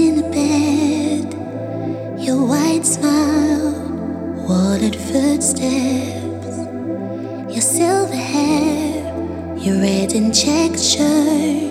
in the bed, your white smile, watered footsteps, your silver hair, your red and checked shirt.